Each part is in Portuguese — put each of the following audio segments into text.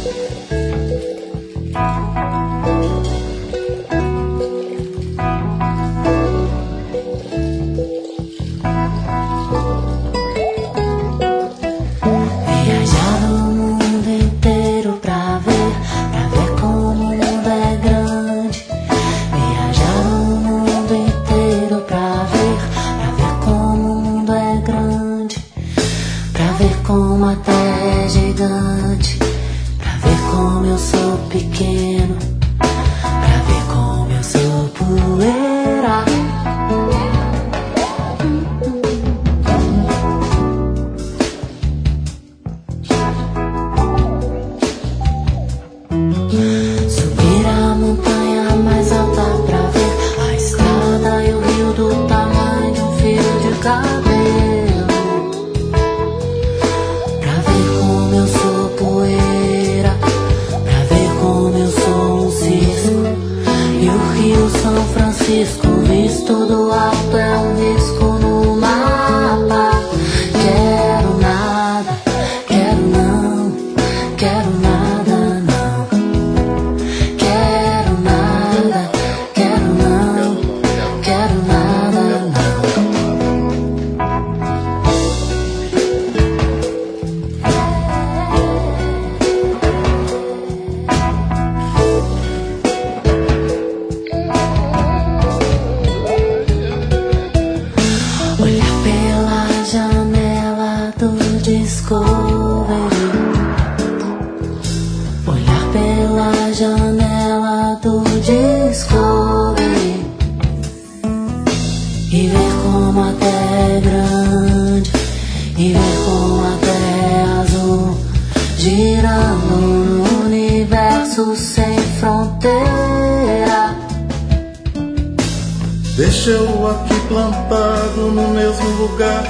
Deixa eu aqui plantado no mesmo lugar.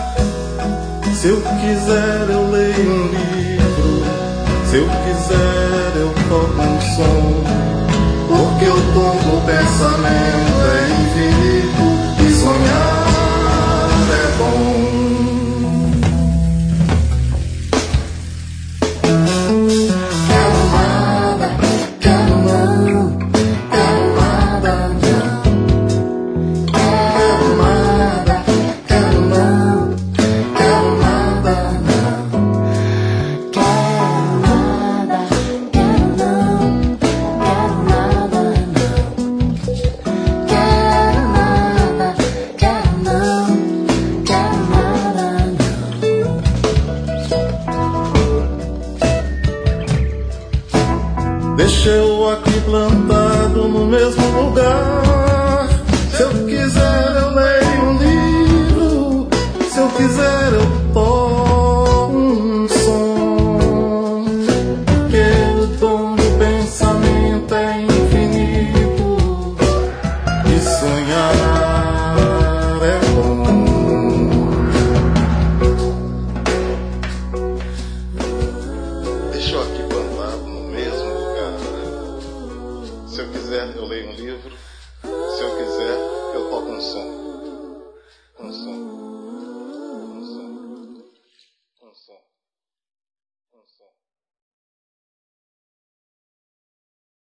Se eu quiser eu leio um livro, se eu quiser eu toco um som, porque o tom do pensamento é infinito e sonhar é bom. Deixa eu aqui plantado no mesmo lugar. Se eu quiser eu leio um livro, se eu quiser eu toco um som, porque o dom do pensamento é infinito e sonhar é bom. Deixa eu aqui plantado no mesmo lugar. Se eu quiser, eu leio um livro. Se eu quiser, eu toco um som. Um som.